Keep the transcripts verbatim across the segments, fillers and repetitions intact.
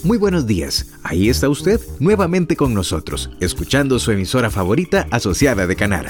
Muy buenos días, ahí está usted nuevamente con nosotros, escuchando su emisora favorita asociada de Canara.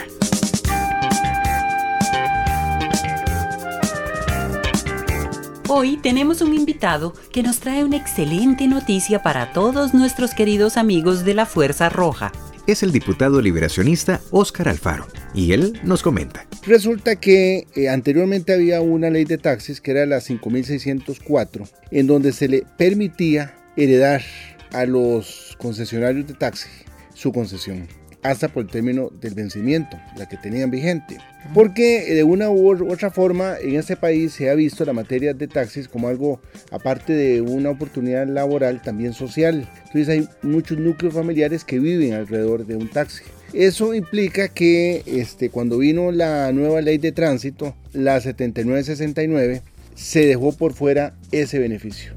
Hoy tenemos un invitado que nos trae una excelente noticia para todos nuestros queridos amigos de la Fuerza Roja. Es el diputado liberacionista Óscar Alfaro, y él nos comenta. Resulta que eh, anteriormente había una ley de taxis, que era la cinco mil seiscientos cuatro, en donde se le permitía heredar a los concesionarios de taxi su concesión, hasta por el término del vencimiento, la que tenían vigente. Porque de una u otra forma en este país se ha visto la materia de taxis como algo, aparte de una oportunidad laboral, también social. Entonces hay muchos núcleos familiares que viven alrededor de un taxi. Eso implica que este, cuando vino la nueva ley de tránsito, la setenta y nueve sesenta y nueve, se dejó por fuera ese beneficio.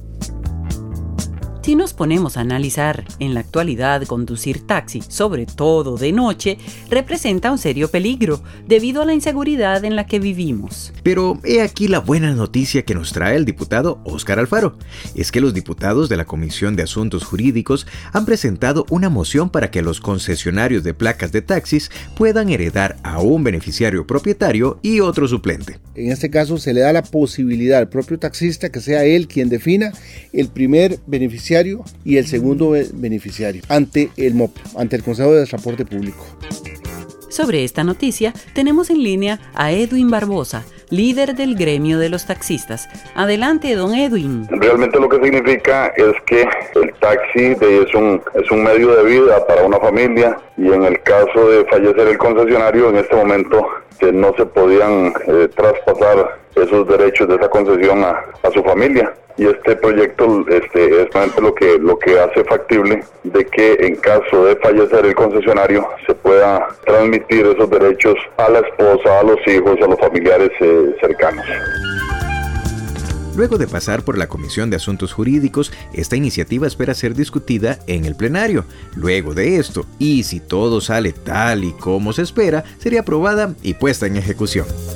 Si nos ponemos a analizar, en la actualidad conducir taxi, sobre todo de noche, representa un serio peligro debido a la inseguridad en la que vivimos. Pero he aquí la buena noticia que nos trae el diputado Óscar Alfaro. Es que los diputados de la Comisión de Asuntos Jurídicos han presentado una moción para que los concesionarios de placas de taxis puedan heredar a un beneficiario propietario y otro suplente. En este caso se le da la posibilidad al propio taxista que sea él quien defina el primer beneficiario y el segundo beneficiario ante el M O P, ante el Consejo de Transporte Público. Sobre esta noticia tenemos en línea a Edwin Barbosa, líder del gremio de los taxistas. Adelante, don Edwin. Realmente lo que significa es que el taxi es un, es un medio de vida para una familia, y en el caso de fallecer el concesionario, en este momento que no se podían eh, traspasar esos derechos de esa concesión a, a su familia. Y este proyecto este, es realmente lo que, lo que hace factible de que en caso de fallecer el concesionario se pueda transmitir esos derechos a la esposa, a los hijos y a los familiares eh, cercanos. Luego de pasar por la Comisión de Asuntos Jurídicos, esta iniciativa espera ser discutida en el plenario. Luego de esto, y si todo sale tal y como se espera, sería aprobada y puesta en ejecución.